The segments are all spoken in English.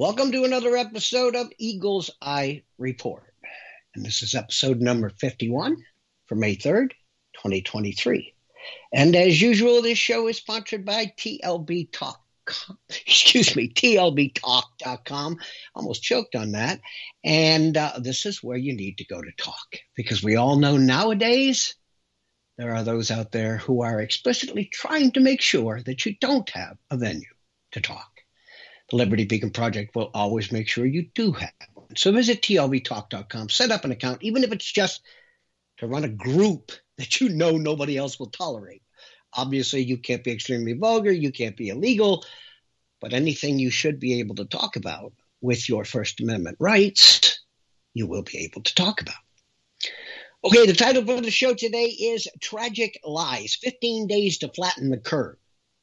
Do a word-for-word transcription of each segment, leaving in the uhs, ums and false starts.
Welcome to another episode of Eagle's Eye Report. And this is episode number fifty-one for May third, twenty twenty-three. And as usual, this show is sponsored by T L B Talk. Excuse me, T L B talk dot com. Almost choked on that. And uh, this is where you need to go to talk. Because we all know nowadays there are those out there who are explicitly trying to make sure that you don't have a venue to talk. The Liberty Beacon Project will always make sure you do have one. So visit T L B talk dot com, set up an account, even if it's just to run a group that you know nobody else will tolerate. Obviously, you can't be extremely vulgar, you can't be illegal, but anything you should be able to talk about with your First Amendment rights, you will be able to talk about. Okay, the title for the show today is Tragic Lies, fifteen days to Flatten the Curve.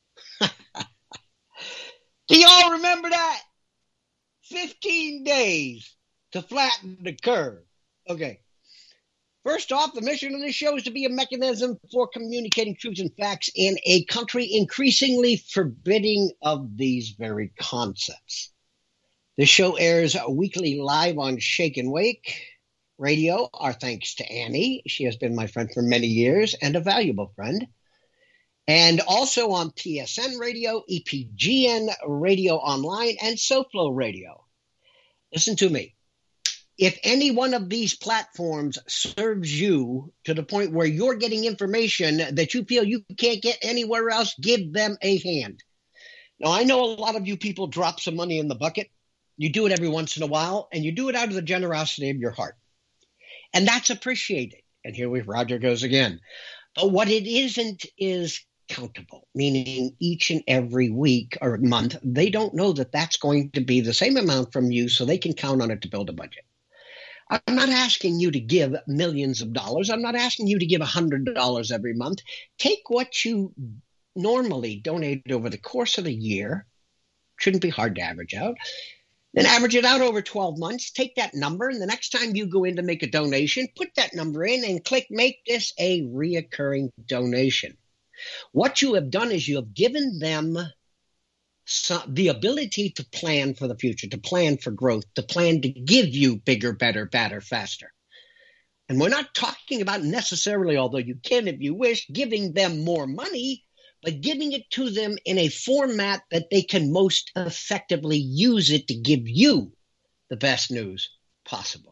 Do y'all remember that? fifteen days to flatten the curve. Okay. First off, the mission of this show is to be a mechanism for communicating truth and facts in a country increasingly forbidding of these very concepts. This show airs weekly live on Shake and Wake Radio. Our thanks to Annie. She has been my friend for many years and a valuable friend. And also on P S N Radio, E P G N Radio Online, and SoFlo Radio. Listen to me. If any one of these platforms serves you to the point where you're getting information that you feel you can't get anywhere else, give them a hand. Now, I know a lot of you people drop some money in the bucket. You do it every once in a while, and you do it out of the generosity of your heart. And that's appreciated. And here we Roger goes again. But what it isn't is accountable, meaning each and every week or month, they don't know that that's going to be the same amount from you so they can count on it to build a budget. I'm not asking you to give millions of dollars. I'm not asking you to give one hundred dollars every month. Take what you normally donate over the course of a year. Shouldn't be hard to average out. Then average it out over twelve months. Take that number, and the next time you go in to make a donation, put that number in and click Make This a Reoccurring Donation. What you have done is you have given them some, the ability to plan for the future, to plan for growth, to plan to give you bigger, better, badder, faster. And we're not talking about necessarily, although you can if you wish, giving them more money, but giving it to them in a format that they can most effectively use it to give you the best news possible.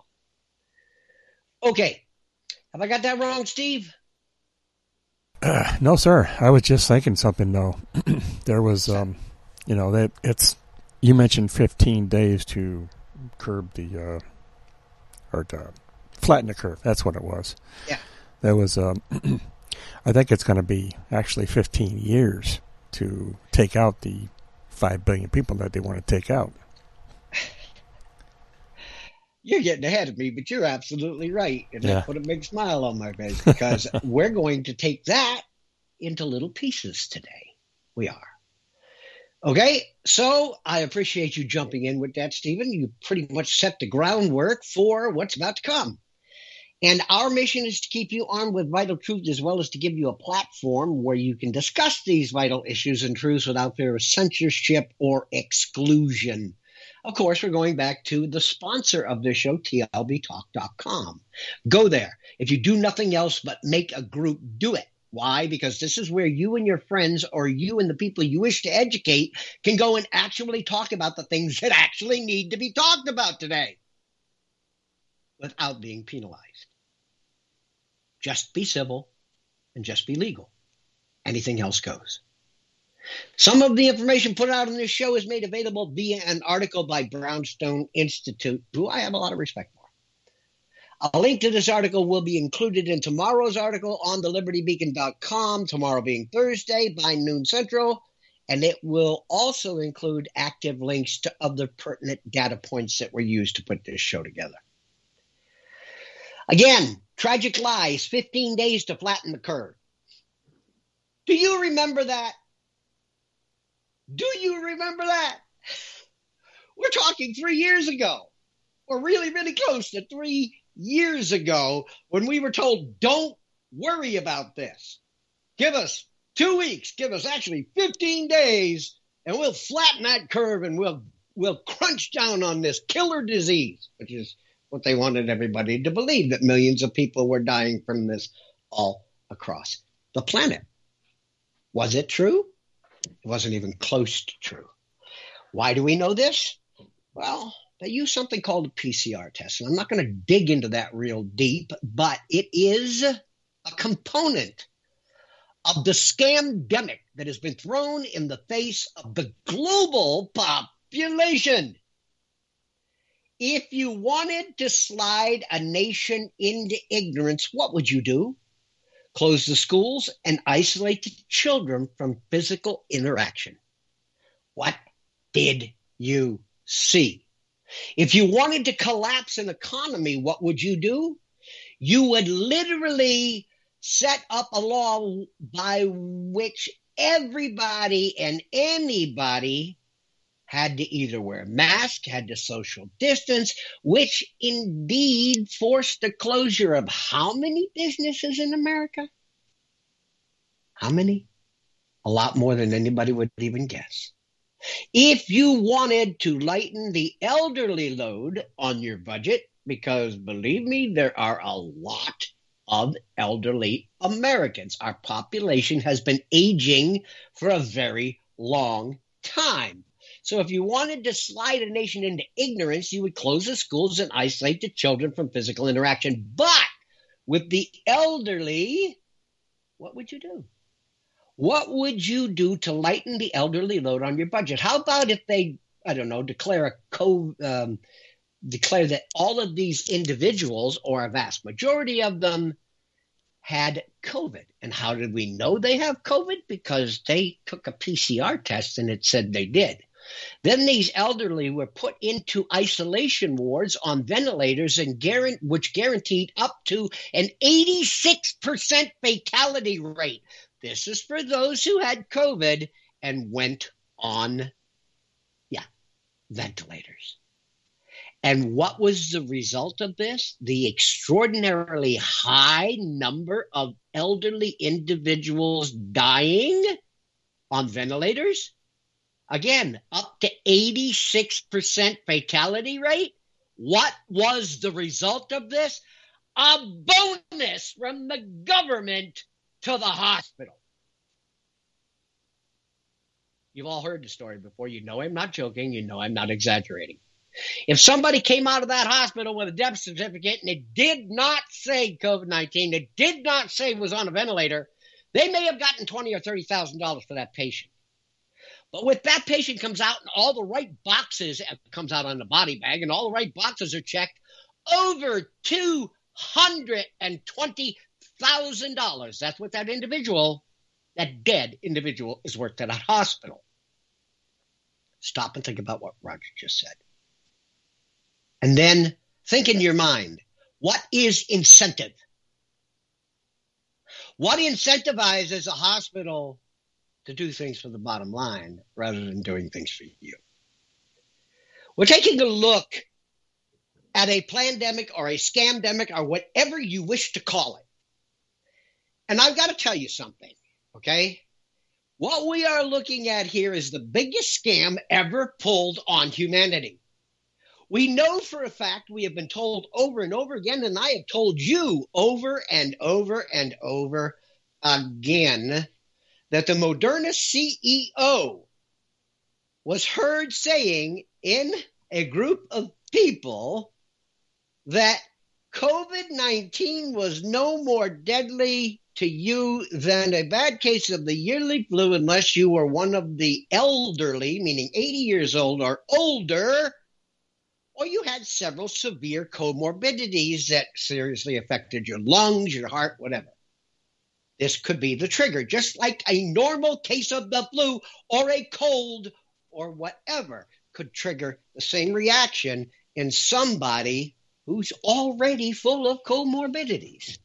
Okay. Have I got that wrong, Steve? Uh, no, sir. I was just thinking something, though. There was, um, you know, that it's, you mentioned fifteen days to curb the, uh, or to flatten the curve. That's what it was. Yeah. There was, um, I think it's going to be actually fifteen years to take out the five billion people that they want to take out. You're getting ahead of me, but you're absolutely right. And yeah. That put a big smile on my face because we're going to take that into little pieces today. We are. Okay, so I appreciate you jumping in with that, Stephen. You pretty much set the groundwork for what's about to come. And our mission is to keep you armed with vital truth as well as to give you a platform where you can discuss these vital issues and truths without fear of censorship or exclusion. Of course, we're going back to the sponsor of this show, T L B talk dot com. Go there. If you do nothing else but make a group, do it. Why? Because this is where you and your friends or you and the people you wish to educate can go and actually talk about the things that actually need to be talked about today without being penalized. Just be civil and just be legal. Anything else goes. Some of the information put out in this show is made available via an article by Brownstone Institute, who I have a lot of respect for. A link to this article will be included in tomorrow's article on the liberty beacon dot com, tomorrow being Thursday by noon central, and it will also include active links to other pertinent data points that were used to put this show together. Again, Tragic Lies, fifteen days to flatten the curve. Do you remember that? Do you remember that? We're talking three years ago. We're really, really close to three years ago when we were told, don't worry about this. Give us two weeks. Give us actually fifteen days, and we'll flatten that curve, and we'll will crunch down on this killer disease, which is what they wanted everybody to believe, that millions of people were dying from this all across the planet. Was it true? It wasn't even close to true. Why do we know this? Well, they use something called a P C R test. And I'm not going to dig into that real deep, but it is a component of the scamdemic that has been thrown in the face of the global population. If you wanted to slide a nation into ignorance, what would you do? Close the schools and isolate the children from physical interaction. What did you see? If you wanted to collapse an economy, what would you do? You would literally set up a law by which everybody and anybody had to either wear a mask, had to social distance, which indeed forced the closure of how many businesses in America? How many? A lot more than anybody would even guess. If you wanted to lighten the elderly load on your budget, because believe me, there are a lot of elderly Americans. Our population has been aging for a very long time. So if you wanted to slide a nation into ignorance, you would close the schools and isolate the children from physical interaction. But with the elderly, what would you do? What would you do to lighten the elderly load on your budget? How about if they, I don't know, declare a co, um, declare that all of these individuals, or a vast majority of them, had COVID? And how did we know they have COVID? Because they took a P C R test and it said they did. Then these elderly were put into isolation wards on ventilators, and guarant- which guaranteed up to an eighty-six percent fatality rate. This is for those who had COVID and went on, yeah, ventilators. And what was the result of this? The extraordinarily high number of elderly individuals dying on ventilators. Again, up to eighty-six percent fatality rate. What was the result of this? A bonus from the government to the hospital. You've all heard the story before. You know I'm not joking. You know I'm not exaggerating. If somebody came out of that hospital with a death certificate and it did not say COVID nineteen, it did not say it was on a ventilator, they may have gotten twenty thousand dollars or thirty thousand dollars for that patient. But with that patient comes out and all the right boxes, comes out on the body bag, and all the right boxes are checked, over two hundred twenty thousand dollars. That's what that individual, that dead individual, is worth at that hospital. Stop and think about what Roger just said. And then think in your mind, what is incentive? What incentivizes a hospital to do things for the bottom line rather than doing things for you? We're taking a look at a plandemic or a scamdemic or whatever you wish to call it. And I've got to tell you something, okay? What we are looking at here is the biggest scam ever pulled on humanity. We know for a fact, we have been told over and over again, and I have told you over and over and over again, that the Moderna C E O was heard saying in a group of people that COVID nineteen was no more deadly to you than a bad case of the yearly flu unless you were one of the elderly, meaning eighty years old or older, or you had several severe comorbidities that seriously affected your lungs, your heart, whatever. This could be the trigger, just like a normal case of the flu or a cold or whatever could trigger the same reaction in somebody who's already full of comorbidities.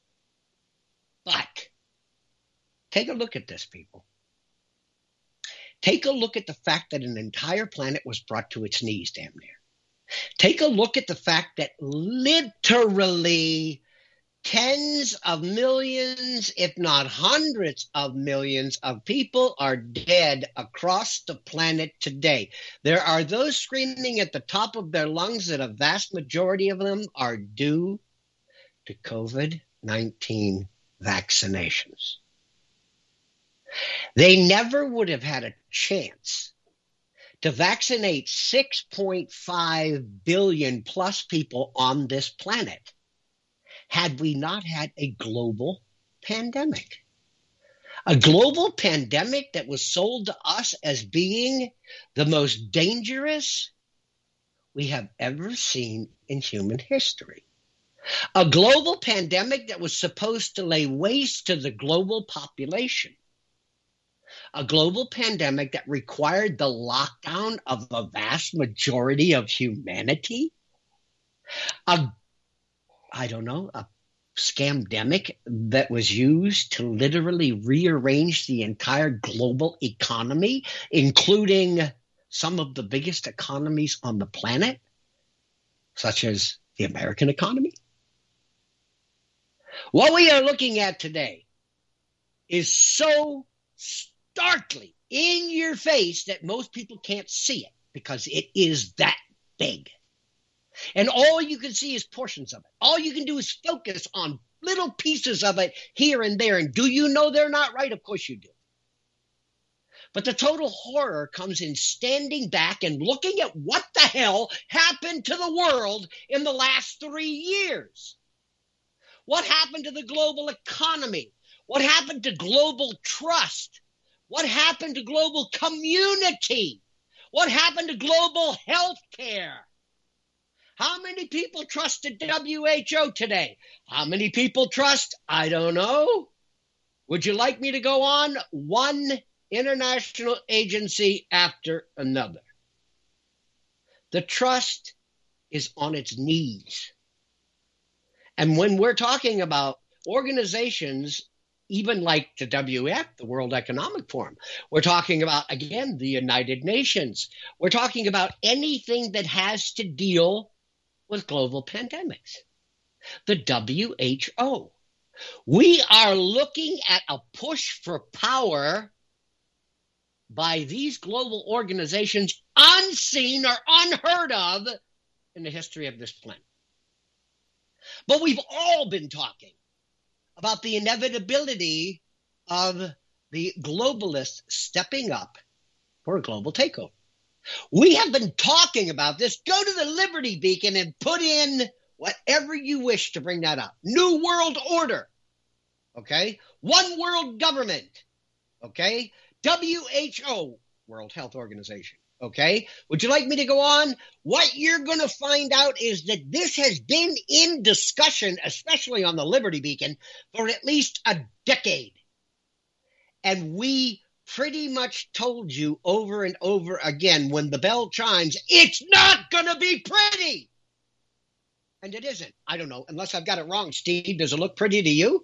But take a look at this, people. Take a look at the fact that an entire planet was brought to its knees, damn near. Take a look at the fact that literally Tens of millions, if not hundreds of millions of people are dead across the planet today. There are those screaming at the top of their lungs that a vast majority of them are due to COVID nineteen vaccinations. They never would have had a chance to vaccinate six point five billion plus people on this planet had we not had a global pandemic. A global pandemic that was sold to us as being the most dangerous we have ever seen in human history. A global pandemic that was supposed to lay waste to the global population. A global pandemic that required the lockdown of the vast majority of humanity. A I don't know, a scamdemic that was used to literally rearrange the entire global economy, including some of the biggest economies on the planet, such as the American economy. What we are looking at today is so starkly in your face that most people can't see it because it is that big. And all you can see is portions of it. All you can do is focus on little pieces of it here and there. And do you know they're not right? Of course you do. But the total horror comes in standing back and looking at what the hell happened to the world in the last three years. What happened to the global economy? What happened to global trust? What happened to global community? What happened to global health care? How many people trust the W H O today? How many people trust? I don't know. Would you like me to go on? One international agency after another. The trust is on its knees. And when we're talking about organizations, even like the W E F, the World Economic Forum, we're talking about, again, the United Nations. We're talking about anything that has to deal with global pandemics. The W H O. We are looking at a push for power by these global organizations unseen or unheard of in the history of this planet. But we've all been talking about the inevitability of the globalists stepping up for a global takeover. We have been talking about this. Go to the Liberty Beacon and put in whatever you wish to bring that up. New World Order. Okay? One world government. Okay? W H O, World Health Organization. Okay? Would you like me to go on? What you're going to find out is that this has been in discussion, especially on the Liberty Beacon, for at least a decade. And we pretty much told you over and over again, when the bell chimes, it's not going to be pretty. And it isn't. I don't know. Unless I've got it wrong, Steve, does it look pretty to you?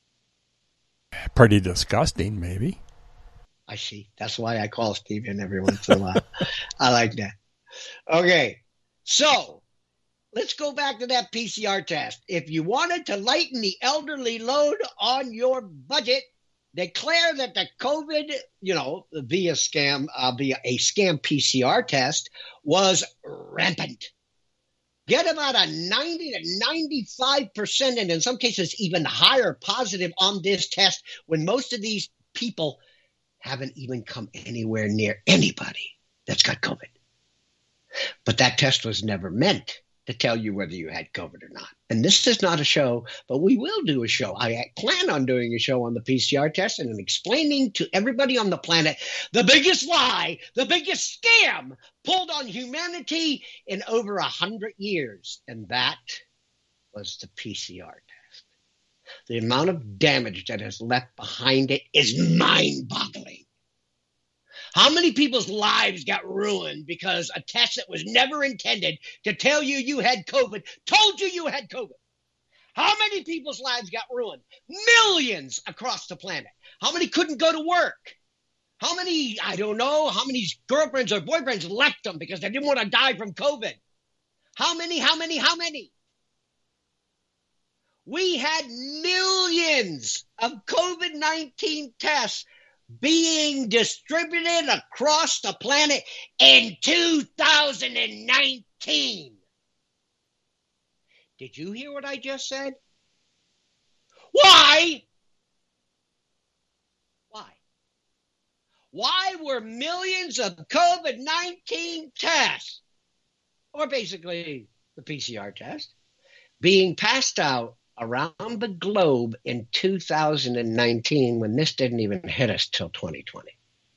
Pretty disgusting, maybe. I see. That's why I call Steve in every once in a while. I like that. Okay. So let's go back to that P C R test. If you wanted to lighten the elderly load on your budget, declare that the COVID, you know, via scam, uh, via a scam P C R test was rampant. Get about a ninety to ninety-five percent, and in some cases even higher, positive on this test when most of these people haven't even come anywhere near anybody that's got COVID. But that test was never meant to tell you whether you had COVID or not. And this is not a show, but we will do a show. I plan on doing a show on the P C R test and explaining to everybody on the planet the biggest lie, the biggest scam pulled on humanity in over a hundred years. And that was the P C R test. The amount of damage that is left behind it is mind-boggling. How many people's lives got ruined because a test that was never intended to tell you you had COVID told you you had COVID? How many people's lives got ruined? Millions across the planet. How many couldn't go to work? How many, I don't know, how many girlfriends or boyfriends left them because they didn't want to die from COVID? How many, how many, how many? We had millions of COVID nineteen tests being distributed across the planet in two thousand nineteen. Did you hear what I just said? Why? Why? Why were millions of COVID nineteen tests, or basically the P C R test, being passed out around the globe in two thousand nineteen when this didn't even hit us till twenty twenty?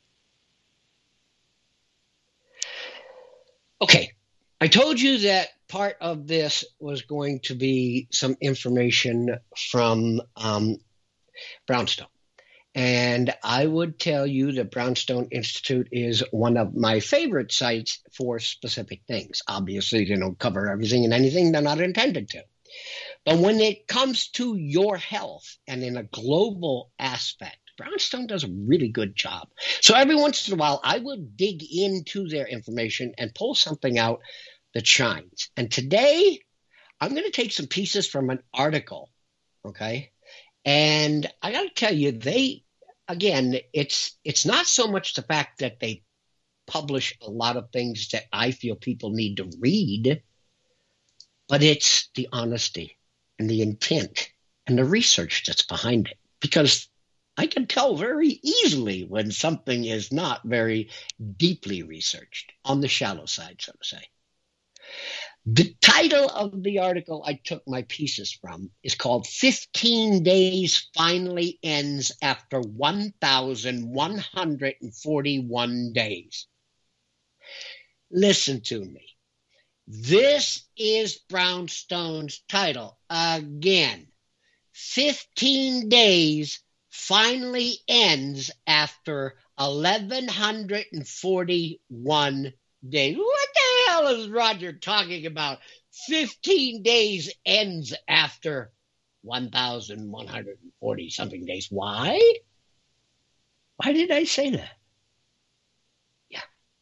Okay, I told you that part of this was going to be some information from um, Brownstone. And I would tell you that Brownstone Institute is one of my favorite sites for specific things. Obviously, they don't cover everything and anything they're not intended to. But when it comes to your health and in a global aspect, Brownstone does a really good job. So every once in a while, I will dig into their information and pull something out that shines. And today, I'm going to take some pieces from an article, okay? And I got to tell you, they, again, it's it's not so much the fact that they publish a lot of things that I feel people need to read, but it's the honesty and the intent and the research that's behind it. Because I can tell very easily when something is not very deeply researched, on the shallow side, so to say. The title of the article I took my pieces from is called fifteen Days Finally Ends After one thousand one hundred forty-one Days. Listen to me. This is Brownstone's title. Again, fifteen Days Finally Ends After eleven forty-one Days. What the hell is Roger talking about? fifteen days ends after one thousand one hundred forty something days. Why? Why did I say that? Yeah.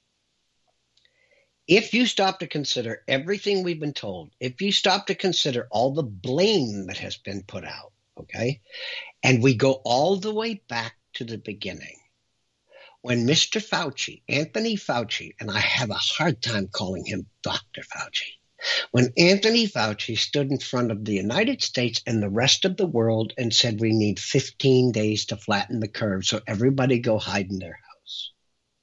If you stop to consider everything we've been told, if you stop to consider all the blame that has been put out, okay, and we go all the way back to the beginning, when Mister Fauci, Anthony Fauci, and I have a hard time calling him Doctor Fauci, when Anthony Fauci stood in front of the United States and the rest of the world and said we need fifteen days to flatten the curve so everybody go hide in their house.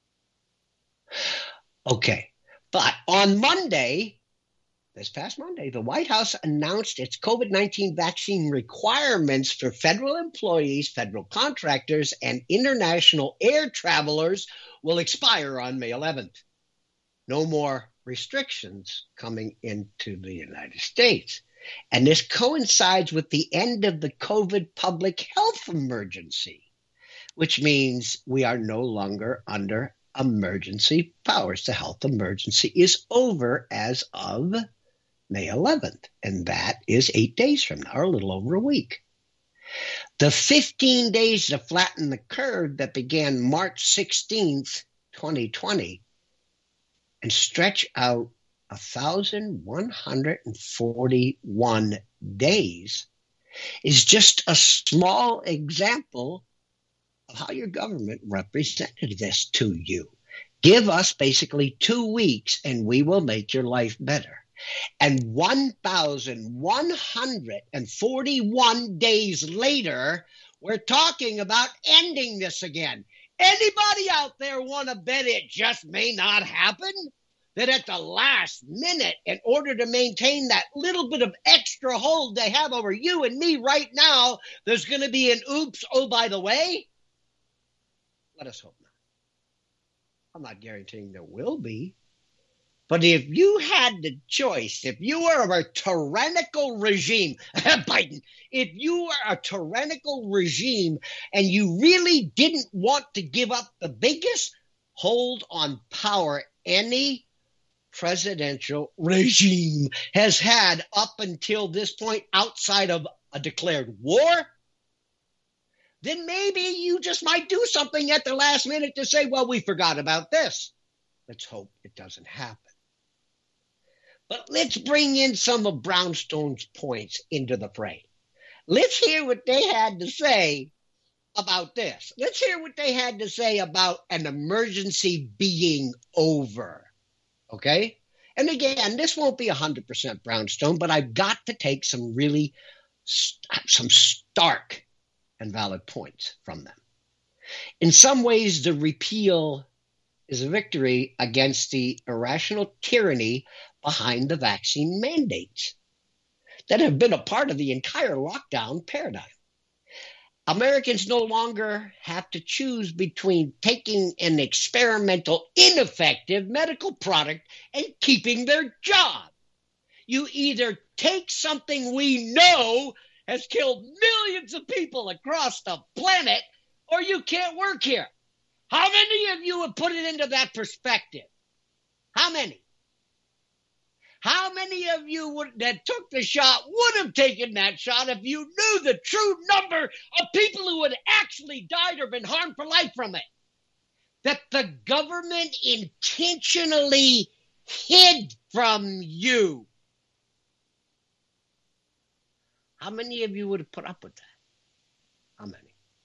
Okay, but on Monday, this past Monday, the White House announced its COVID nineteen vaccine requirements for federal employees, federal contractors, and international air travelers will expire on May eleventh. No more restrictions coming into the United States. And this coincides with the end of the COVID public health emergency, which means we are no longer under emergency powers. The health emergency is over as of May eleventh, and that is eight days from now, or a little over a week. The fifteen days to flatten the curve that began March sixteenth, twenty twenty, and stretch out one thousand one hundred forty-one days is just a small example of how your government represented this to you. Give us basically two weeks and we will make your life better. And one thousand one hundred forty-one days later, we're talking about ending this again. Anybody out there want to bet it just may not happen? That at the last minute, in order to maintain that little bit of extra hold they have over you and me right now, there's going to be an oops, oh, by the way? Let us hope not. I'm not guaranteeing there will be. But if you had the choice, if you were a tyrannical regime, Biden, if you were a tyrannical regime and you really didn't want to give up the biggest hold on power any presidential regime has had up until this point outside of a declared war, then maybe you just might do something at the last minute to say, well, we forgot about this. Let's hope it doesn't happen. But let's bring in some of Brownstone's points into the fray. Let's hear what they had to say about this. Let's hear what they had to say about an emergency being over. Okay? And again, this won't be one hundred percent brownstone, but I've got to take some really, some stark and valid points from them. In some ways, the repeal is a victory against the irrational tyranny behind the vaccine mandates that have been a part of the entire lockdown paradigm. Americans no longer have to choose between taking an experimental, ineffective medical product and keeping their job. You either take something we know has killed millions of people across the planet, or you can't work here. How many of you would put it into that perspective? How many? How many of you would, that took the shot would have taken that shot if you knew the true number of people who had actually died or been harmed for life from it? That the government intentionally hid from you. How many of you would have put up with that? How many?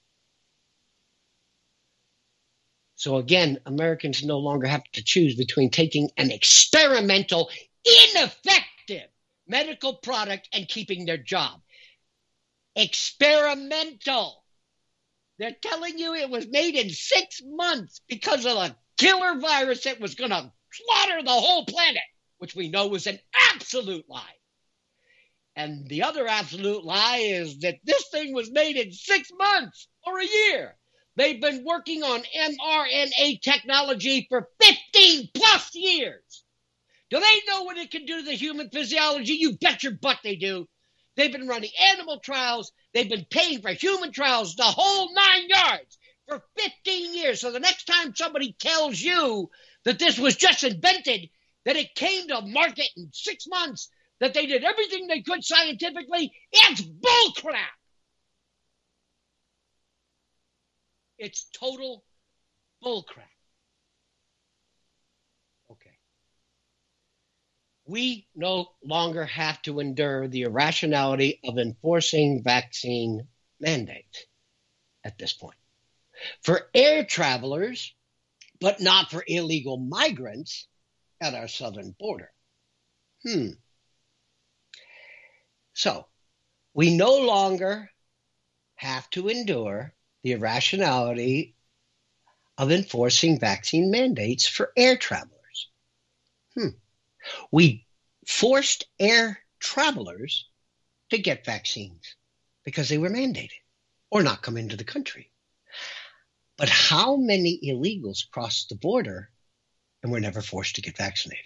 So again, Americans no longer have to choose between taking an experimental, ineffective medical product and keeping their job. Experimental. They're telling you it was made in six months because of a killer virus that was going to slaughter the whole planet, which we know was an absolute lie. And the other absolute lie is that this thing was made in six months or a year. They've been working on mRNA technology for fifteen plus years. Do they know what it can do to the human physiology? You bet your butt they do. They've been running animal trials. They've been paying for human trials, the whole nine yards, for fifteen years. So the next time somebody tells you that this was just invented, that it came to market in six months, that they did everything they could scientifically, it's bullcrap. It's total bullcrap. Okay. We no longer have to endure the irrationality of enforcing vaccine mandates at this point. For air travelers, but not for illegal migrants at our southern border. Hmm. So, we no longer have to endure the irrationality of enforcing vaccine mandates for air travelers. Hmm. We forced air travelers to get vaccines because they were mandated or not come into the country. But how many illegals crossed the border and were never forced to get vaccinated?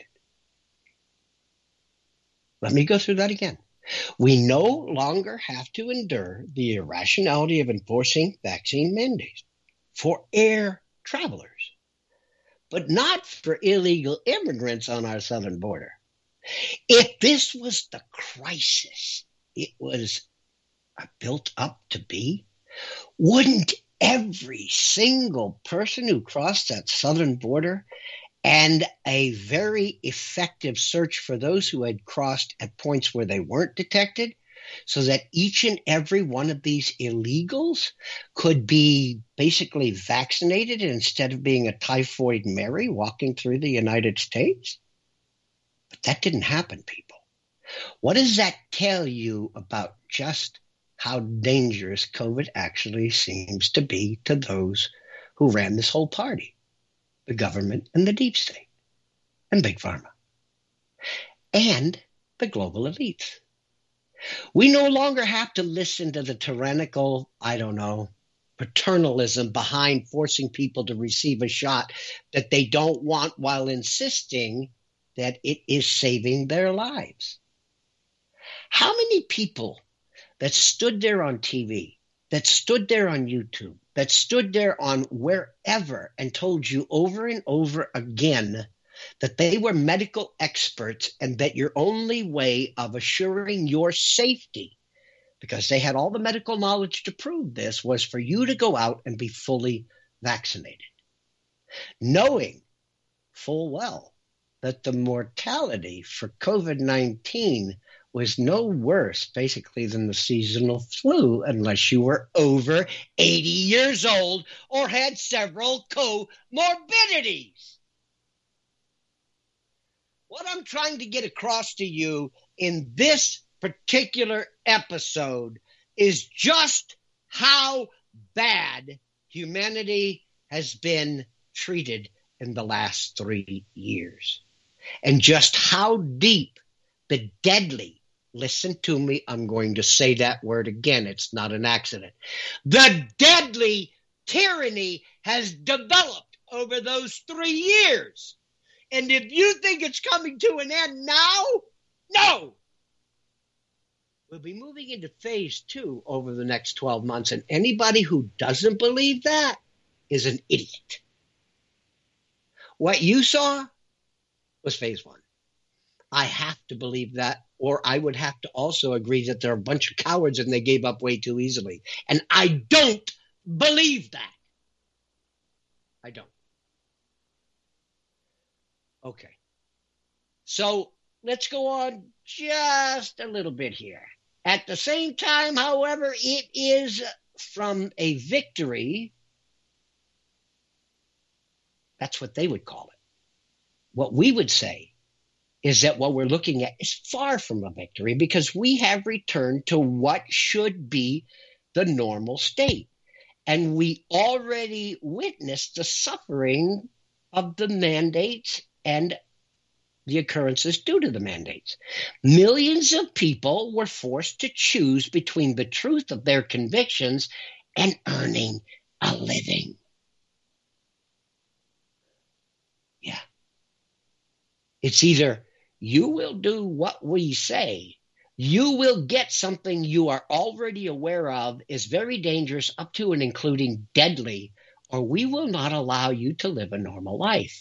Let me go through that again. We no longer have to endure the irrationality of enforcing vaccine mandates for air travelers, but not for illegal immigrants on our southern border. If this was the crisis it was built up to be, wouldn't every single person who crossed that southern border and a very effective search for those who had crossed at points where they weren't detected, so that each and every one of these illegals could be basically vaccinated instead of being a typhoid Mary walking through the United States? But that didn't happen, people. What does that tell you about just how dangerous COVID actually seems to be to those who ran this whole party? The government and the deep state and big pharma and the global elites. We no longer have to listen to the tyrannical, I don't know, paternalism behind forcing people to receive a shot that they don't want while insisting that it is saving their lives. How many people that stood there on T V, that stood there on YouTube, that stood there on wherever and told you over and over again that they were medical experts and that your only way of assuring your safety, because they had all the medical knowledge to prove this, was for you to go out and be fully vaccinated, knowing full well that the mortality for COVID nineteen was no worse, basically, than the seasonal flu, unless you were over eighty years old or had several comorbidities. What I'm trying to get across to you in this particular episode is just how bad humanity has been treated in the last three years, and just how deep the deadly, listen to me, I'm going to say that word again, it's not an accident, the deadly tyranny has developed over those three years. And if you think it's coming to an end now, no. We'll be moving into phase two over the next twelve months, and anybody who doesn't believe that is an idiot. What you saw was phase one. I have to believe that, or I would have to also agree that they're a bunch of cowards and they gave up way too easily. And I don't believe that. I don't. Okay. So let's go on just a little bit here. At the same time, however, it is from a victory. That's what they would call it. What we would say is that what we're looking at is far from a victory, because we have returned to what should be the normal state. And we already witnessed the suffering of the mandates and the occurrences due to the mandates. Millions of people were forced to choose between the truth of their convictions and earning a living. Yeah. It's either you will do what we say, you will get something you are already aware of is very dangerous, up to and including deadly, or we will not allow you to live a normal life.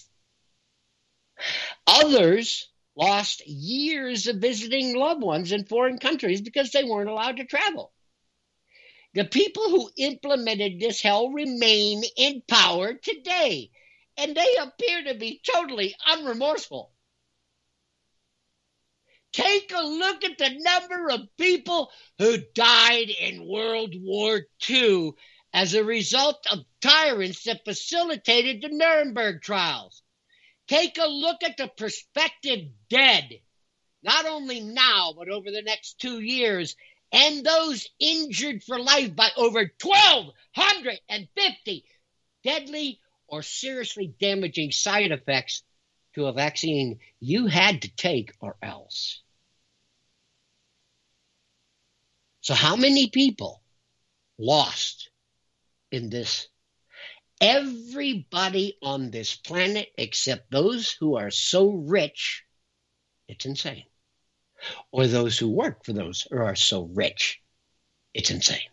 Others lost years of visiting loved ones in foreign countries because they weren't allowed to travel. The people who implemented this hell remain in power today, and they appear to be totally unremorseful. Take a look at the number of people who died in World War Two as a result of tyrants that facilitated the Nuremberg trials. Take a look at the prospective dead, not only now, but over the next two years, and those injured for life by over twelve fifty deadly or seriously damaging side effects to a vaccine you had to take or else. So how many people lost in this? Everybody on this planet except those who are so rich, it's insane. Or those who work for those who are so rich, it's insane.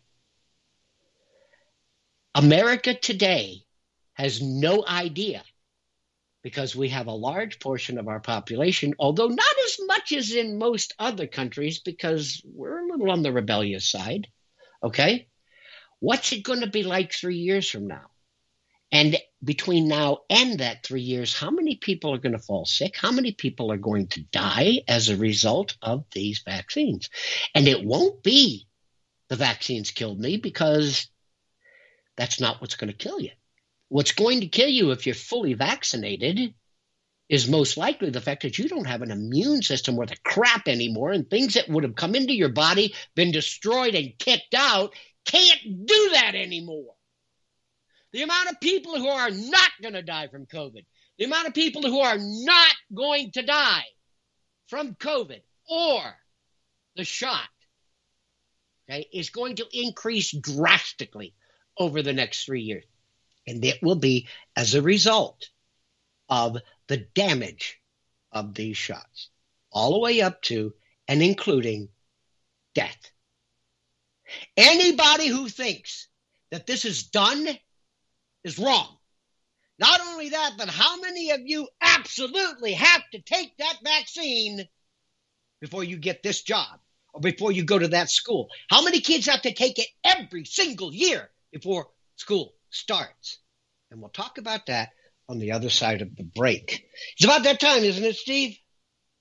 America today has no idea, because we have a large portion of our population, although not as much as in most other countries, because we're a little on the rebellious side, okay? What's it going to be like three years from now? And between now and that three years, how many people are going to fall sick? How many people are going to die as a result of these vaccines? And it won't be the vaccines killed me, because that's not what's going to kill you. What's going to kill you if you're fully vaccinated is most likely the fact that you don't have an immune system worth a crap anymore, and things that would have come into your body, been destroyed and kicked out, can't do that anymore. The amount of people who are not going to die from COVID, the amount of people who are not going to die from COVID or the shot, okay, is going to increase drastically over the next three years. And it will be as a result of the damage of these shots, all the way up to and including death. Anybody who thinks that this is done is wrong. Not only that, but how many of you absolutely have to take that vaccine before you get this job or before you go to that school? How many kids have to take it every single year before school starts? And we'll talk about that on the other side of the break. It's about that time, isn't it, Steve?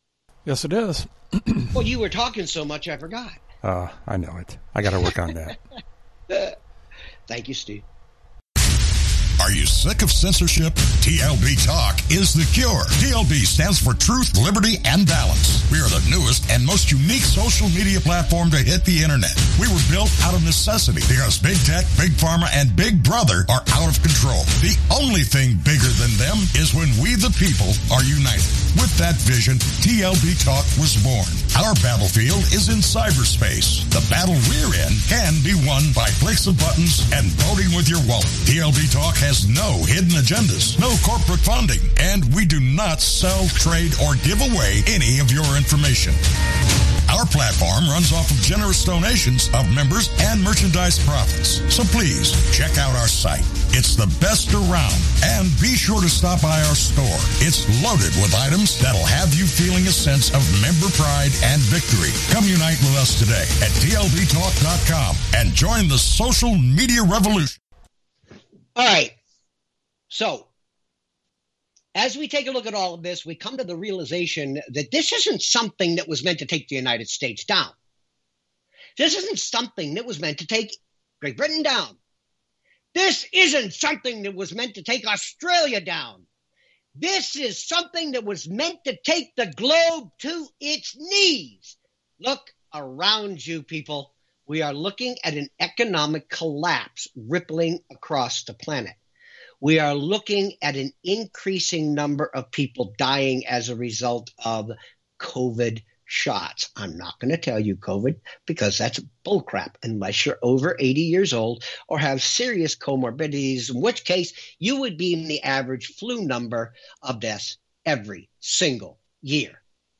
Yes, it is. Well, you were talking so much, I forgot. Uh, I know it. I got to work on that. Thank you, Steve. Are you sick of censorship? T L B Talk is the cure. T L B stands for Truth, Liberty, and Balance. We are the newest and most unique social media platform to hit the internet. We were built out of necessity because Big Tech, Big Pharma, and Big Brother are out of control. The only thing bigger than them is when we the people are united. With that vision, T L B Talk was born. Our battlefield is in cyberspace. The battle we're in can be won by clicks of buttons and voting with your wallet. T L B Talk has no hidden agendas, no corporate funding, and we do not sell, trade, or give away any of your information. Our platform runs off of generous donations of members and merchandise profits. So please, check out our site. It's the best around. And be sure to stop by our store. It's loaded with items that'll have you feeling a sense of member pride and victory. Come unite with us today at T L B talk dot com and join the social media revolution. All right. So, as we take a look at all of this, we come to the realization that this isn't something that was meant to take the United States down. This isn't something that was meant to take Great Britain down. This isn't something that was meant to take Australia down. This is something that was meant to take the globe to its knees. Look around you, people. We are looking at an economic collapse rippling across the planet. We are looking at an increasing number of people dying as a result of COVID shots. I'm not going to tell you COVID because that's bullcrap unless you're over eighty years old or have serious comorbidities, in which case you would be in the average flu number of deaths every single year.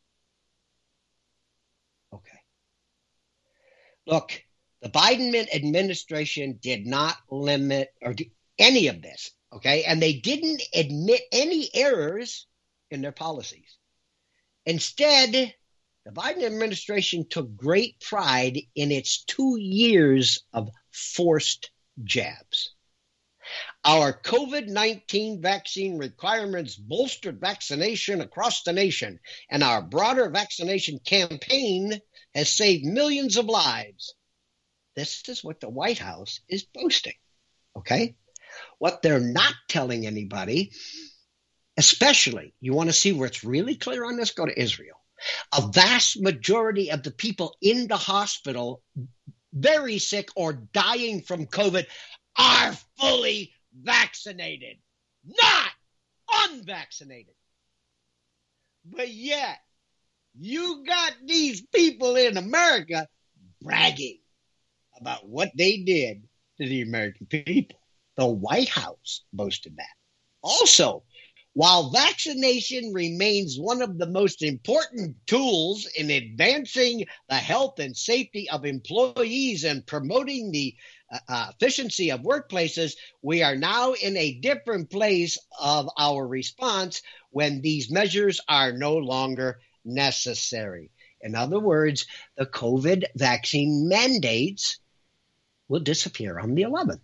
Okay. Look, the Biden administration did not limit or do any of this. Okay, and they didn't admit any errors in their policies. Instead, the Biden administration took great pride in its two years of forced jabs. Our COVID nineteen vaccine requirements bolstered vaccination across the nation, and our broader vaccination campaign has saved millions of lives. This is what the White House is boasting, okay? What they're not telling anybody, especially, you want to see where it's really clear on this, go to Israel. A vast majority of the people in the hospital, very sick or dying from COVID, are fully vaccinated, not unvaccinated. But yet, you got these people in America bragging about what they did to the American people. The White House boasted that. Also, while vaccination remains one of the most important tools in advancing the health and safety of employees and promoting the uh, uh, efficiency of workplaces, we are now in a different place of our response when these measures are no longer necessary. In other words, the COVID vaccine mandates will disappear on the eleventh.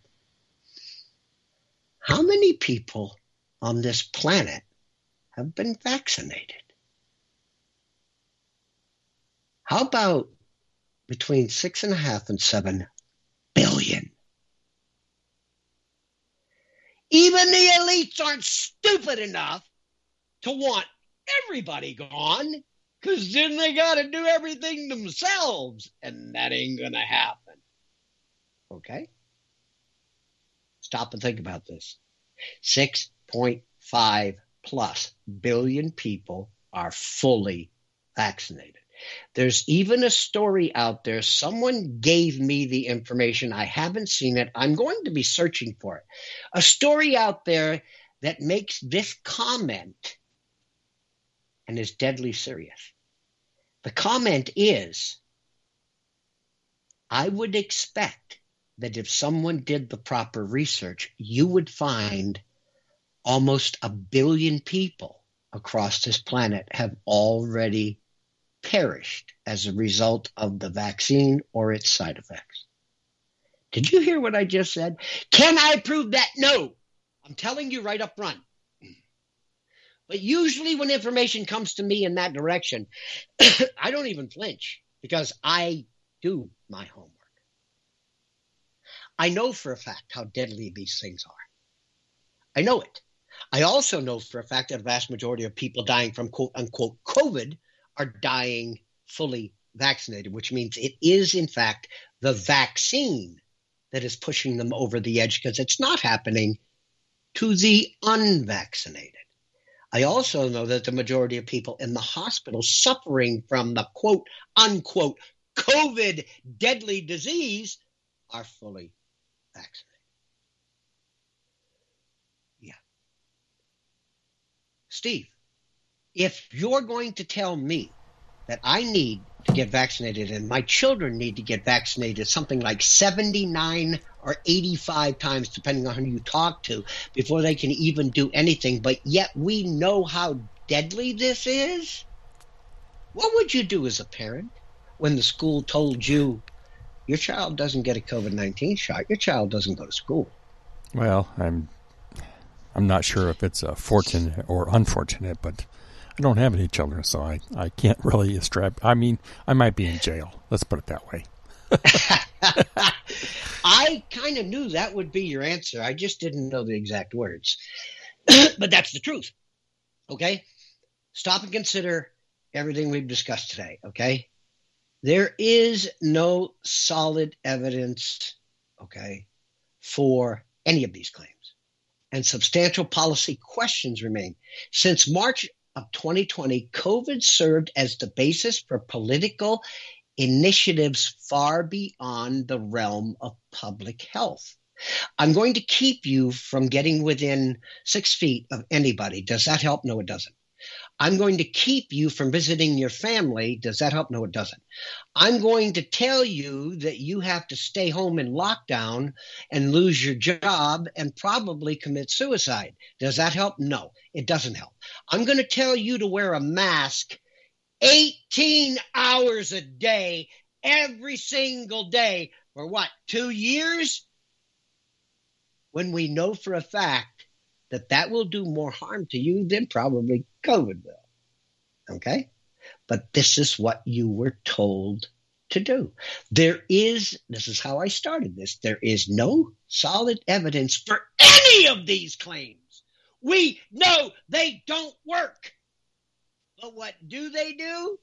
How many people on this planet have been vaccinated? How about between six and a half and seven billion? Even the elites aren't stupid enough to want everybody gone, because then they got to do everything themselves, and that ain't going to happen. Okay? Stop and think about this. six point five plus billion people are fully vaccinated. There's even a story out there. Someone gave me the information. I haven't seen it. I'm going to be searching for it. A story out there that makes this comment and is deadly serious. The comment is, I would expect that if someone did the proper research, you would find almost a billion people across this planet have already perished as a result of the vaccine or its side effects. Did you hear what I just said? Can I prove that? No. I'm telling you right up front. But usually when information comes to me in that direction, I don't even flinch because I do my homework. I know for a fact how deadly these things are. I know it. I also know for a fact that a vast majority of people dying from quote unquote COVID are dying fully vaccinated, which means it is in fact the vaccine that is pushing them over the edge because it's not happening to the unvaccinated. I also know that the majority of people in the hospital suffering from the quote unquote COVID deadly disease are fully vaccinated. Yeah. Steve, if you're going to tell me that I need to get vaccinated and my children need to get vaccinated something like seventy-nine or eighty-five times, depending on who you talk to, before they can even do anything, but yet we know how deadly this is, what would you do as a parent when the school told you your child doesn't get a COVID nineteen shot, your child doesn't go to school? Well, I'm I'm not sure if it's uh, fortunate or unfortunate, but I don't have any children, so I, I can't really strap. I mean, I might be in jail. Let's put it that way. I kind of knew that would be your answer. I just didn't know the exact words. But that's the truth. Okay? Stop and consider everything we've discussed today. Okay? There is no solid evidence, okay, for any of these claims. And substantial policy questions remain. Since March of twenty twenty, COVID served as the basis for political initiatives far beyond the realm of public health. I'm going to keep you from getting within six feet of anybody. Does that help? No, it doesn't. I'm going to keep you from visiting your family. Does that help? No, it doesn't. I'm going to tell you that you have to stay home in lockdown and lose your job and probably commit suicide. Does that help? No, it doesn't help. I'm going to tell you to wear a mask eighteen hours a day, every single day for what, two years? When we know for a fact that that will do more harm to you than probably COVID will. Okay? But this is what you were told to do. There is, this is how I started this, there is no solid evidence for any of these claims. We know they don't work. But what do they do?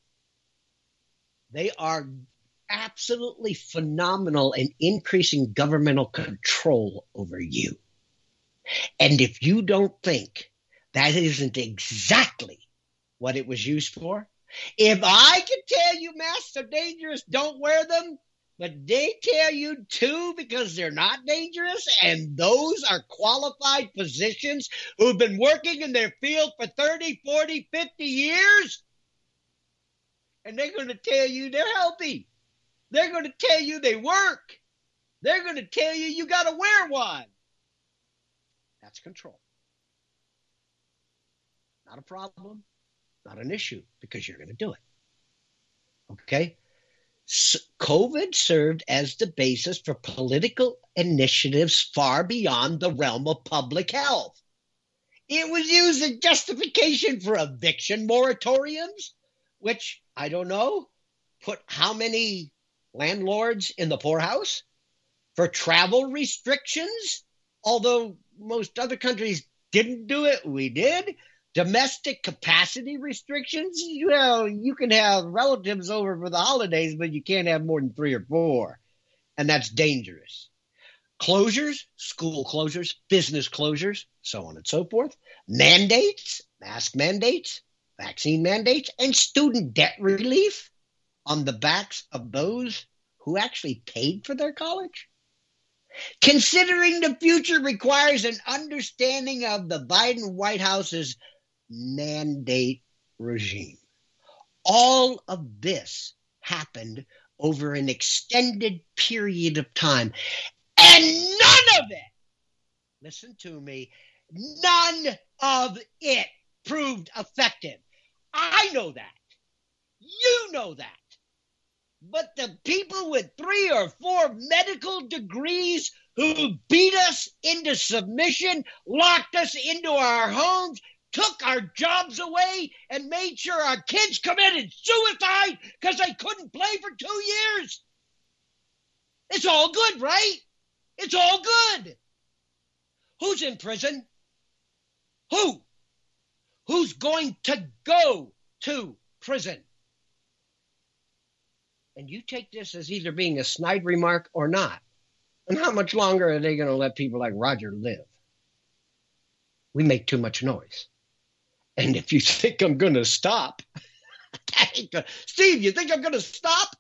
They are absolutely phenomenal in increasing governmental control over you. And if you don't think that isn't exactly what it was used for, if I can tell you masks are dangerous, don't wear them, but they tell you too because they're not dangerous, and those are qualified physicians who've been working in their field for thirty, forty, fifty years, and they're going to tell you they're healthy. They're going to tell you they work. They're going to tell you you got to wear one. That's control. Not a problem, not an issue, because you're going to do it. Okay? So COVID served as the basis for political initiatives far beyond the realm of public health. It was used as justification for eviction moratoriums, which, I don't know, put how many landlords in the poorhouse? For travel restrictions, although most other countries didn't do it, we did. Domestic capacity restrictions, you know, you can have relatives over for the holidays, but you can't have more than three or four, and that's dangerous. Closures, school closures, business closures, so on and so forth. Mandates, mask mandates, vaccine mandates, and student debt relief on the backs of those who actually paid for their college. Considering the future requires an understanding of the Biden White House's mandate regime. All of this happened over an extended period of time, and none of it, listen to me, none of it proved effective. I know that. You know that. But the people with three or four medical degrees who beat us into submission, locked us into our homes, took our jobs away and made sure our kids committed suicide because they couldn't play for two years. It's all good, right? It's all good. Who's in prison? Who? Who's going to go to prison? And you take this as either being a snide remark or not. And how much longer are they going to let people like Roger live? We make too much noise. And if you think I'm going to stop, Steve, you think I'm going to stop?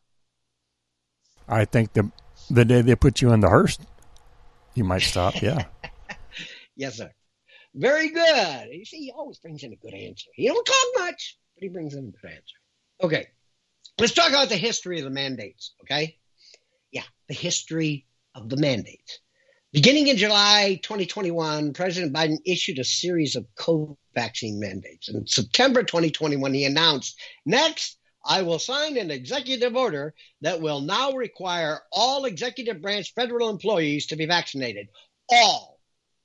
I think the the day they put you in the hearse, you might stop, yeah. Yes, sir. Very good. You see, he always brings in a good answer. He don't talk much, but he brings in a good answer. Okay. Let's talk about the history of the mandates, okay? Yeah, the history of the mandates. Beginning in July twenty twenty-one, President Biden issued a series of COVID vaccine mandates. In September twenty twenty-one, he announced, next, I will sign an executive order that will now require all executive branch federal employees to be vaccinated. All.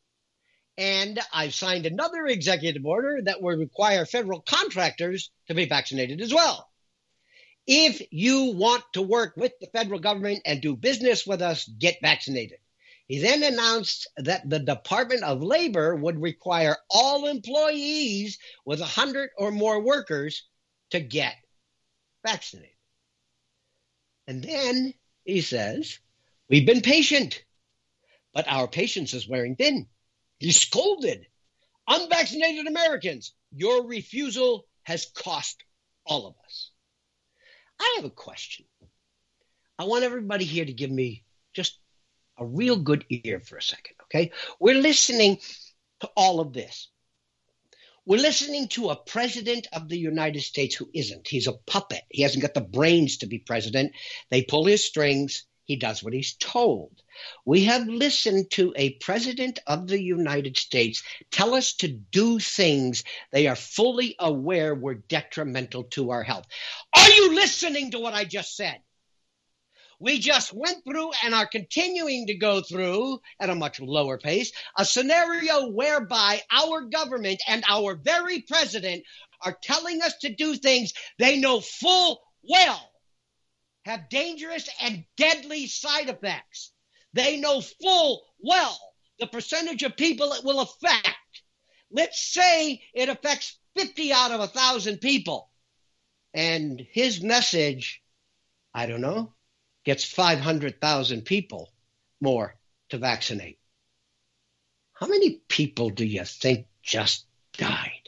And I've signed another executive order that will require federal contractors to be vaccinated as well. If you want to work with the federal government and do business with us, get vaccinated. He then announced that the Department of Labor would require all employees with one hundred or more workers to get vaccinated. And then he says, we've been patient, but our patience is wearing thin. He scolded unvaccinated Americans. Your refusal has cost all of us. I have a question. I want everybody here to give me just a real good ear for a second, okay? We're listening to all of this. We're listening to a president of the United States who isn't. He's a puppet. He hasn't got the brains to be president. They pull his strings. He does what he's told. We have listened to a president of the United States tell us to do things they are fully aware were detrimental to our health. Are you listening to what I just said? We just went through and are continuing to go through at a much lower pace a scenario whereby our government and our very president are telling us to do things they know full well have dangerous and deadly side effects. They know full well the percentage of people it will affect. Let's say it affects fifty out of one thousand people. And his message, I don't know, gets five hundred thousand people more to vaccinate. How many people do you think just died?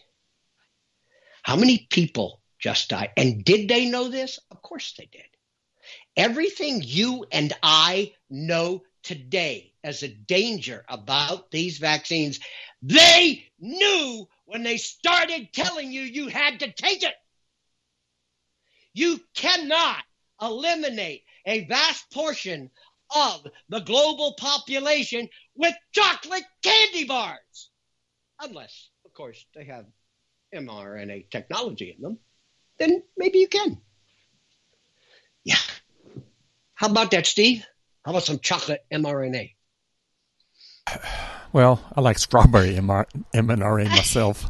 How many people just died? And did they know this? Of course they did. Everything you and I know today as a danger about these vaccines, they knew when they started telling you you had to take it. You cannot eliminate a vast portion of the global population with chocolate candy bars. Unless, of course, they have mRNA technology in them. Then maybe you can. Yeah. How about that, Steve? How about some chocolate mRNA? Well, I like strawberry mRNA myself.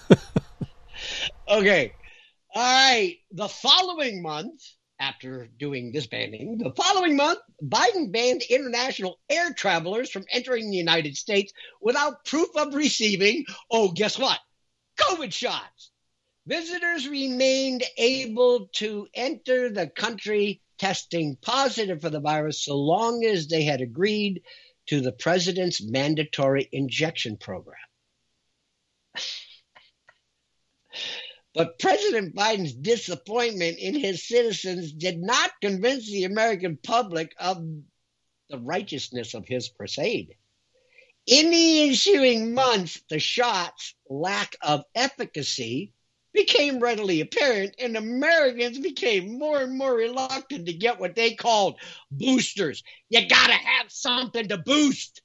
Okay. All right. The following month, after doing this banning, the following month, Biden banned international air travelers from entering the United States without proof of receiving, oh, guess what? COVID shots. Visitors remained able to enter the country testing positive for the virus so long as they had agreed to the president's mandatory injection program. But President Biden's disappointment in his citizens did not convince the American public of the righteousness of his crusade. In the ensuing months, the shots' lack of efficacy became readily apparent, and Americans became more and more reluctant to get what they called boosters. You got to have something to boost.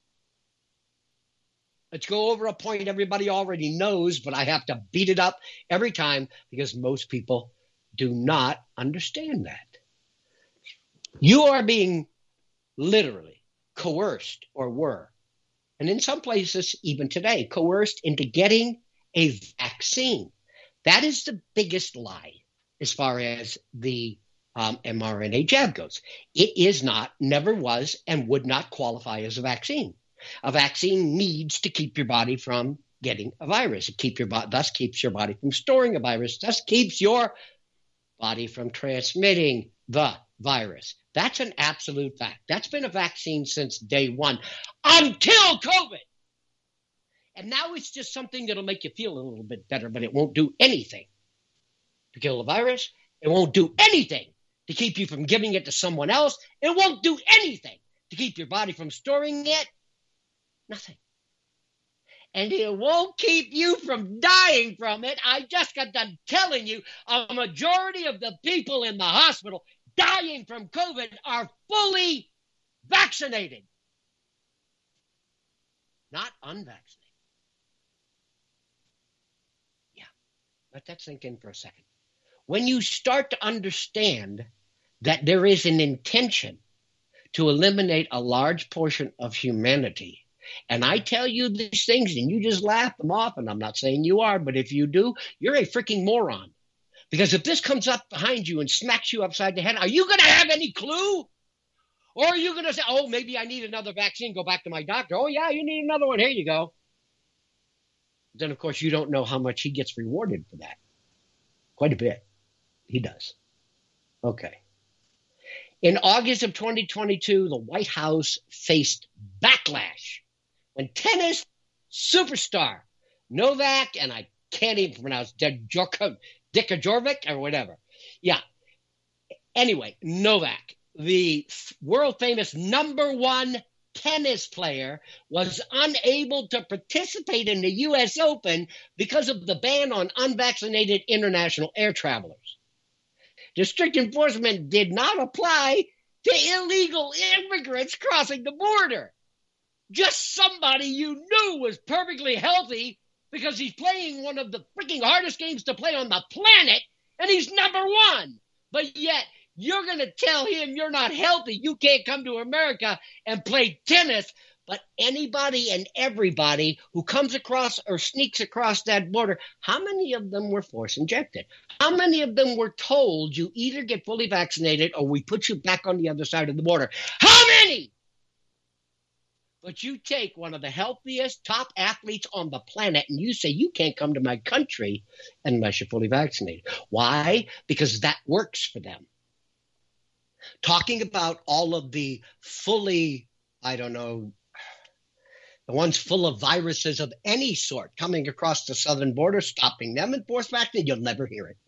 Let's go over a point everybody already knows, but I have to beat it up every time because most people do not understand that. You are being literally coerced, or were, and in some places, even today, coerced into getting a vaccine. That is the biggest lie as far as the um, mRNA jab goes. It is not, never was, and would not qualify as a vaccine. A vaccine needs to keep your body from getting a virus. It keep your bo- thus keeps your body from storing a virus, thus keeps your body from transmitting the virus. That's an absolute fact. That's been a vaccine since day one until COVID. And now it's just something that'll make you feel a little bit better, but it won't do anything to kill the virus. It won't do anything to keep you from giving it to someone else. It won't do anything to keep your body from storing it. Nothing. And it won't keep you from dying from it. I just got done telling you a majority of the people in the hospital dying from COVID are fully vaccinated, not unvaccinated. Yeah, let that sink in for a second. When you start to understand that there is an intention to eliminate a large portion of humanity, and I tell you these things and you just laugh them off, and I'm not saying you are, but if you do, you're a freaking moron. Because if this comes up behind you and smacks you upside the head, are you going to have any clue? Or are you going to say, oh, maybe I need another vaccine, go back to my doctor. Oh, yeah, you need another one. Here you go. Then, of course, you don't know how much he gets rewarded for that. Quite a bit. He does. Okay. In August of twenty twenty-two, the White House faced backlash when tennis superstar Novak, and I can't even pronounce Djokovic or whatever. Yeah. Anyway, Novak, the world famous number one tennis player, was unable to participate in the U S Open because of the ban on unvaccinated international air travelers. The strict enforcement did not apply to illegal immigrants crossing the border. Just somebody you knew was perfectly healthy because he's playing one of the freaking hardest games to play on the planet, and he's number one. But yet, you're going to tell him you're not healthy. You can't come to America and play tennis. But anybody and everybody who comes across or sneaks across that border, how many of them were force injected? How many of them were told you either get fully vaccinated or we put you back on the other side of the border? How many? But you take one of the healthiest top athletes on the planet and you say you can't come to my country unless you're fully vaccinated. Why? Because that works for them. Talking about all of the fully, I don't know, the ones full of viruses of any sort coming across the southern border, stopping them and force vaccinated, you'll never hear it.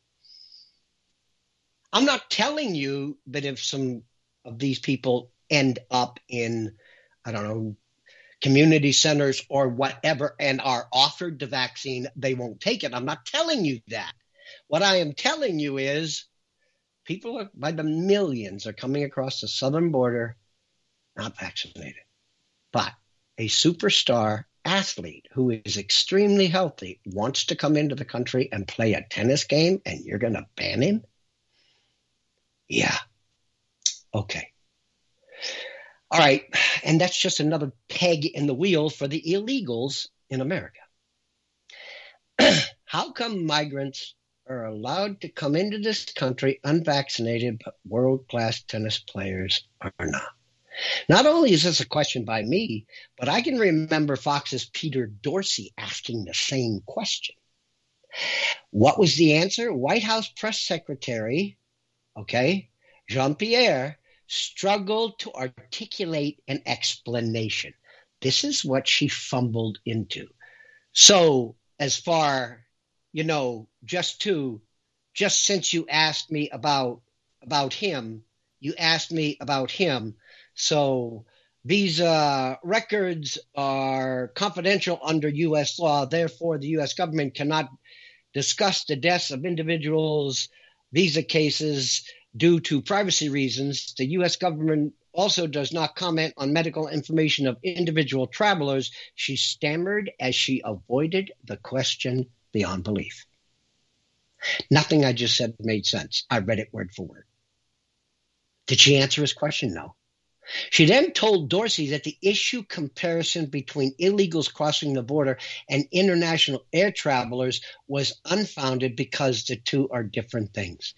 I'm not telling you that if some of these people end up in, I don't know, community centers or whatever and are offered the vaccine, they won't take it. I'm not telling you that. What I am telling you is people are, by the millions are coming across the southern border not vaccinated. But a superstar athlete who is extremely healthy wants to come into the country and play a tennis game, and you're going to ban him? Yeah. Okay. All right. And that's just another peg in the wheel for the illegals in America. How come migrants are allowed to come into this country unvaccinated, but world-class tennis players are not? Not only is this a question by me, but I can remember Fox's Peter Dorsey asking the same question. What was the answer? White House press secretary, okay, Jean-Pierre, struggled to articulate an explanation. This is what she fumbled into. So as far, you know, just to, just since you asked me about, about him, you asked me about him. So these uh, records are confidential under U S law. Therefore, the U S government cannot discuss the deaths of individuals, visa cases due to privacy reasons. The U S government also does not comment on medical information of individual travelers. She stammered as she avoided the question beyond belief. Nothing I just said made sense. I read it word for word. Did she answer his question? No. She then told Dorsey that the issue comparison between illegals crossing the border and international air travelers was unfounded because the two are different things.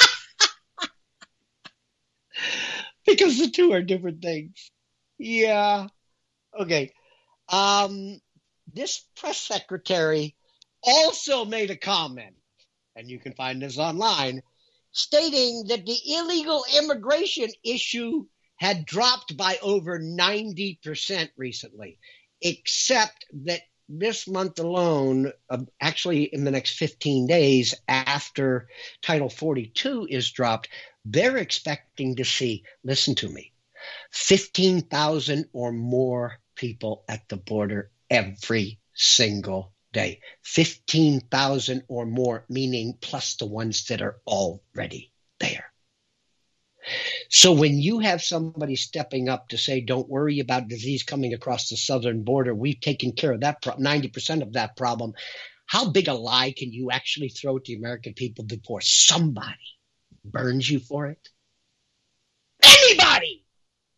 Because the two are different things. Yeah. Okay. Um, this press secretary also made a comment, and you can find this online, stating that the illegal immigration issue had dropped by over ninety percent recently, except that this month alone, uh, actually in the next fifteen days after Title forty-two is dropped, they're expecting to see, listen to me, fifteen thousand or more people at the border every single day. fifteen thousand or more, meaning plus the ones that are already there. So when you have somebody stepping up to say, don't worry about disease coming across the southern border, we've taken care of that, pro- ninety percent of that problem, how big a lie can you actually throw at the American people before somebody burns you for it? Anybody!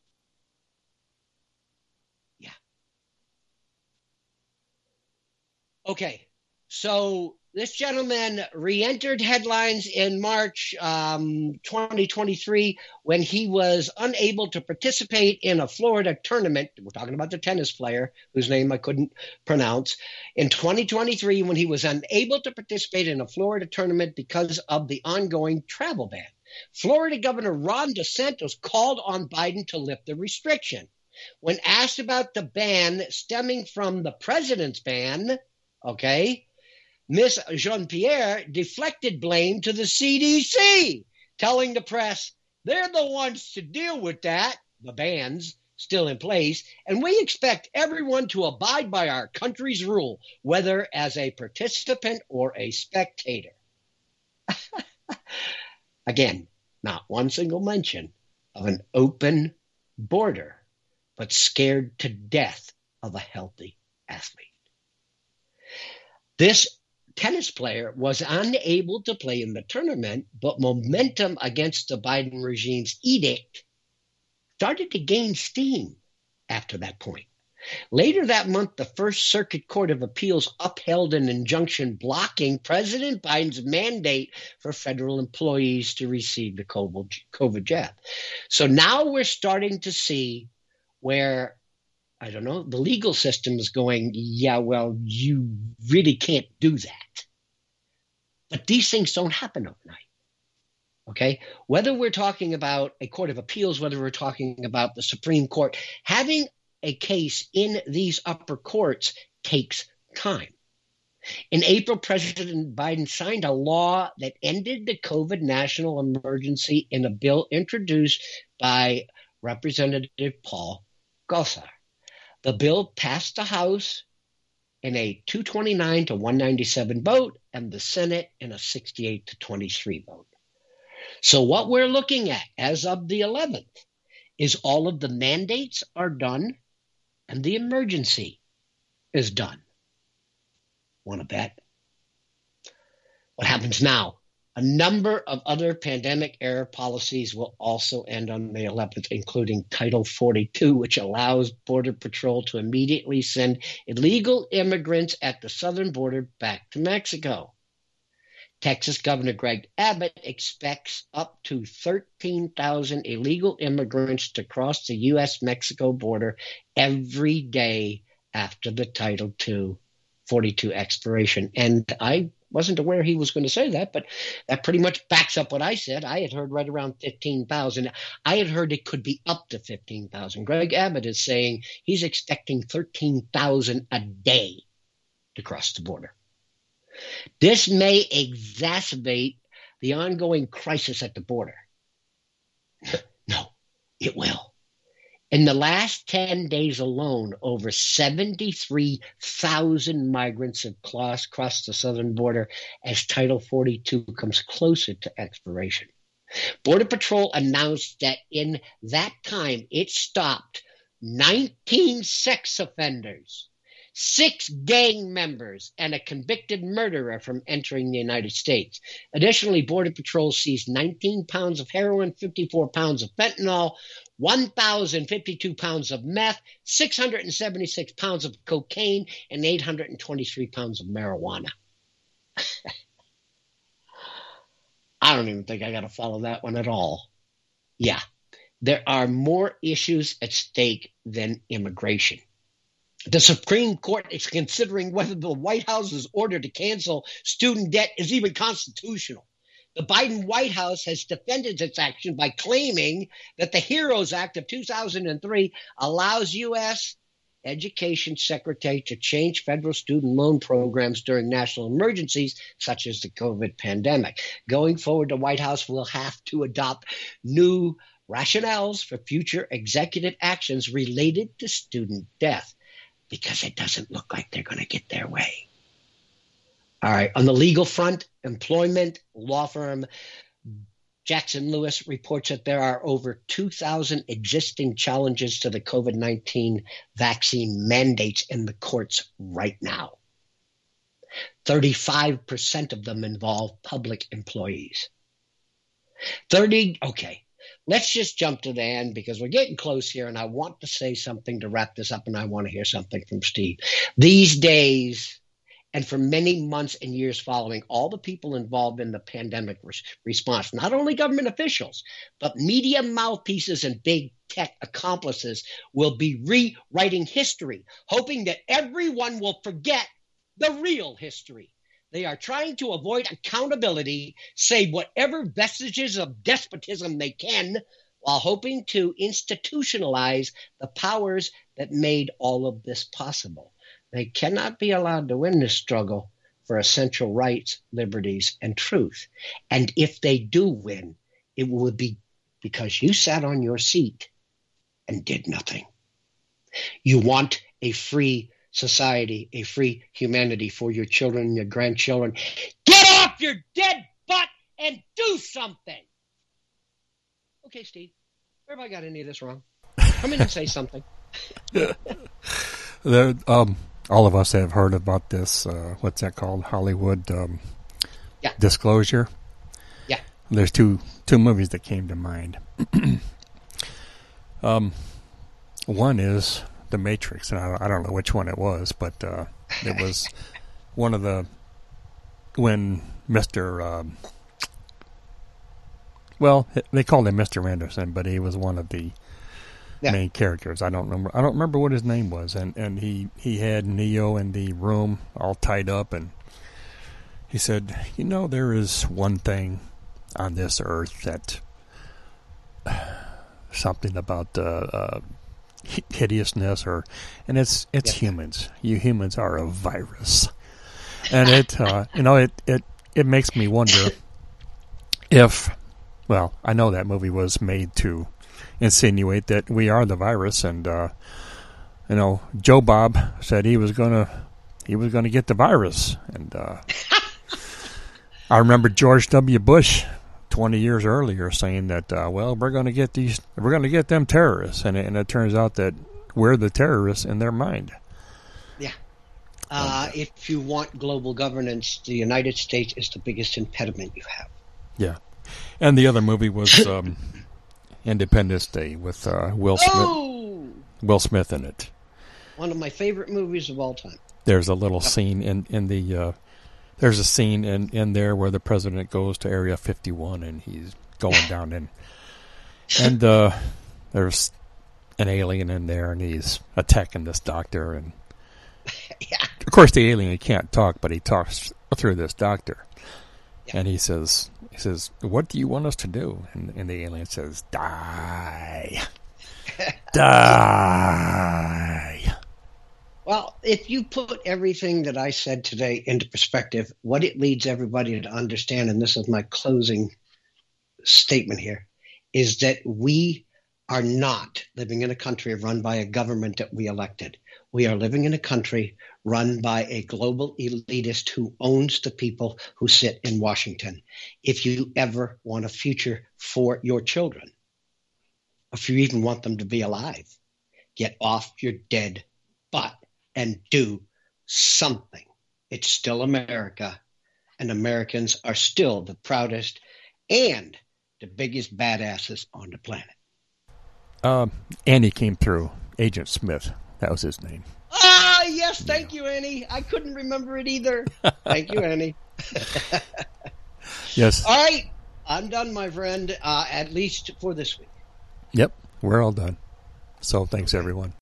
Yeah. Okay, so this gentleman re-entered headlines in March um, twenty twenty-three when he was unable to participate in a Florida tournament. We're talking about the tennis player whose name I couldn't pronounce. In twenty twenty-three, when he was unable to participate in a Florida tournament because of the ongoing travel ban. Florida Governor Ron DeSantis called on Biden to lift the restriction. When asked about the ban stemming from the president's ban, okay, Miz Jean-Pierre deflected blame to the C D C, telling the press they're the ones to deal with that, the bans still in place, and we expect everyone to abide by our country's rule, whether as a participant or a spectator. Again, not one single mention of an open border, but scared to death of a healthy athlete. This tennis player was unable to play in the tournament, but momentum against the Biden regime's edict started to gain steam after that point. Later that month, the First Circuit Court of Appeals upheld an injunction blocking President Biden's mandate for federal employees to receive the COVID jab. So now we're starting to see where, I don't know, the legal system is going, yeah, well, you really can't do that. But these things don't happen overnight. Okay? Whether we're talking about a court of appeals, whether we're talking about the Supreme Court, having a case in these upper courts takes time. In April, President Biden signed a law that ended the COVID national emergency in a bill introduced by Representative Paul Gosar. The bill passed the House in a two twenty-nine to one ninety-seven vote and the Senate in a sixty-eight to twenty-three vote. So what we're looking at as of the eleventh is all of the mandates are done and the emergency is done. Want to bet? What happens now? A number of other pandemic-era policies will also end on May eleventh, including Title forty-two, which allows Border Patrol to immediately send illegal immigrants at the southern border back to Mexico. Texas Governor Greg Abbott expects up to thirteen thousand illegal immigrants to cross the U S Mexico border every day after the Title two forty-two expiration. And I wasn't aware he was going to say that, but that pretty much backs up what I said. I had heard right around fifteen thousand. I had heard it could be up to fifteen thousand. Greg Abbott is saying he's expecting thirteen thousand a day to cross the border. This may exacerbate the ongoing crisis at the border. No, it will. In the last ten days alone, over seventy-three thousand migrants have crossed the southern border as Title forty-two comes closer to expiration. Border Patrol announced that in that time it stopped nineteen sex offenders, six gang members, and a convicted murderer from entering the United States. Additionally, Border Patrol seized nineteen pounds of heroin, fifty-four pounds of fentanyl, one thousand fifty-two pounds of meth, six hundred seventy-six pounds of cocaine, and eight hundred twenty-three pounds of marijuana. I don't even think I got to follow that one at all. Yeah, there are more issues at stake than immigration. The Supreme Court is considering whether the White House's order to cancel student debt is even constitutional. The Biden White House has defended its action by claiming that the HEROES Act of two thousand three allows U S Education Secretary to change federal student loan programs during national emergencies such as the COVID pandemic. Going forward, the White House will have to adopt new rationales for future executive actions related to student debt, because it doesn't look like they're going to get their way. All right. On the legal front, employment law firm Jackson Lewis reports that there are over two thousand existing challenges to the COVID nineteen vaccine mandates in the courts right now. thirty-five percent of them involve public employees. thirty, okay. Let's just jump to the end because we're getting close here, and I want to say something to wrap this up, and I want to hear something from Steve. These days, and for many months and years following, all the people involved in the pandemic res- response, not only government officials, but media mouthpieces and big tech accomplices, will be rewriting history, hoping that everyone will forget the real history. They are trying to avoid accountability, save whatever vestiges of despotism they can, while hoping to institutionalize the powers that made all of this possible. They cannot be allowed to win this struggle for essential rights, liberties, and truth. And if they do win, it will be because you sat on your seat and did nothing. You want a free society, a free humanity for your children and your grandchildren. Get off your dead butt and do something. Okay, Steve, where have I got any of this wrong? Come in and say something. there, um, all of us have heard about this, uh, what's that called, Hollywood um, yeah. Disclosure. Yeah. There's two two movies that came to mind. um, one is The Matrix, and I, I don't know which one it was, but uh, it was one of the, when Mister Um, well, they called him Mister Anderson, but he was one of the yeah. main characters. I don't remember. I don't remember what his name was, and and he he had Neo in the room all tied up, and he said, "You know, there is one thing on this earth that something about uh, uh, hideousness, or and it's it's yeah. humans. You humans are a virus." And it, uh, you know, it, it, it makes me wonder if, well, I know that movie was made to insinuate that we are the virus, and uh, you know, Joe Bob said he was gonna he was gonna get the virus, and uh, I remember George W. Bush twenty years earlier saying that, uh, well, we're gonna get these, we're gonna get them terrorists, and it, and it turns out that we're the terrorists in their mind. Yeah. Uh, if you want global governance, the United States is the biggest impediment you have. Yeah. And the other movie was um, Independence Day with uh, Will Smith. Oh! Will Smith in it. One of my favorite movies of all time. There's a little scene in in the uh, there's a scene in, in there where the president goes to Area fifty-one and he's going down in, and uh, there's an alien in there and he's attacking this doctor, and yeah. Of course, the alien can't talk, but he talks through this doctor, yeah. and he says, "He says, what do you want us to do?" And, and the alien says, "Die, die." Well, if you put everything that I said today into perspective, what it leads everybody to understand, and this is my closing statement here, is that we are not living in a country run by a government that we elected. We are living in a country run by a global elitist who owns the people who sit in Washington. If you ever want a future for your children, if you even want them to be alive, get off your dead butt and do something. It's still America, and Americans are still the proudest and the biggest badasses on the planet. Um, Andy came through. Agent Smith. That was his name. Ah, yes. Thank yeah. you, Annie. I couldn't remember it either. Thank you, Annie. Yes. All right. I'm done, my friend, uh, at least for this week. Yep. We're all done. So thanks, okay. everyone.